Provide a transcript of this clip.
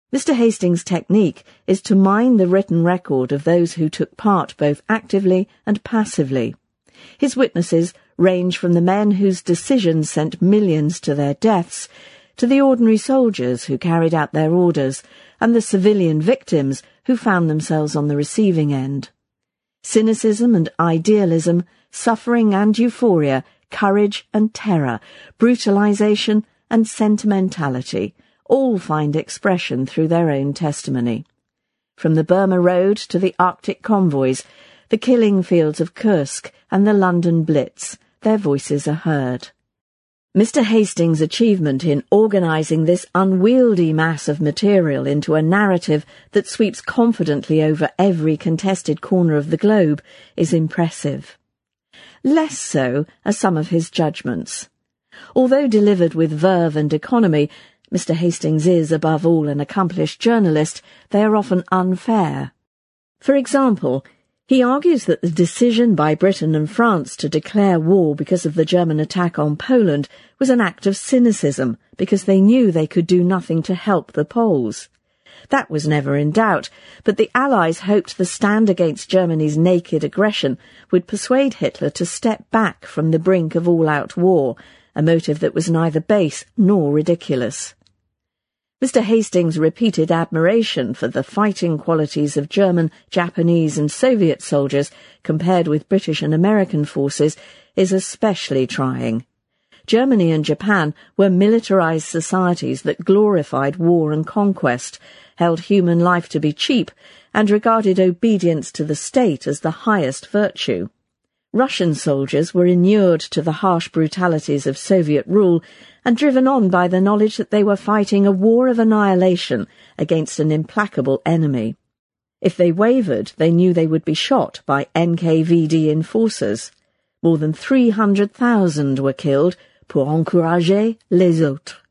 Mr. Hastings' technique is to mine the written record of those who took part both actively and passively. His witnesses range from the men whose decisions sent millions to their deaths, to the ordinary soldiers who carried out their orders, and the civilian victims who found themselves on the receiving end. Cynicism and idealism, suffering and euphoria, courage and terror, brutalization and sentimentality, all find expression through their own testimony. From the Burma Road to the Arctic convoys, the killing fields of Kursk and the London Blitz, their voices are heard. Mr. Hastings' achievement in organising this unwieldy mass of material into a narrative that sweeps confidently over every contested corner of the globe is impressive. Less so are some of his judgments. Although delivered with verve and economy, Mr. Hastings is, above all, an accomplished journalist. They are often unfair. For example, he argues that the decision by Britain and France to declare war because of the German attack on Poland was an act of cynicism, because they knew they could do nothing to help the Poles. That was never in doubt, but the Allies hoped the stand against Germany's naked aggression would persuade Hitler to step back from the brink of all-out war, a motive that was neither base nor ridiculous. Mr. Hastings' repeated admiration for the fighting qualities of German, Japanese and Soviet soldiers compared with British and American forces is especially trying. Germany and Japan were militarized societies that glorified war and conquest, held human life to be cheap, and regarded obedience to the state as the highest virtue. Russian soldiers were inured to the harsh brutalities of Soviet rule and driven on by the knowledge that they were fighting a war of annihilation against an implacable enemy. If they wavered, they knew they would be shot by NKVD enforcers. More than 300,000 were killed pour encourager les autres.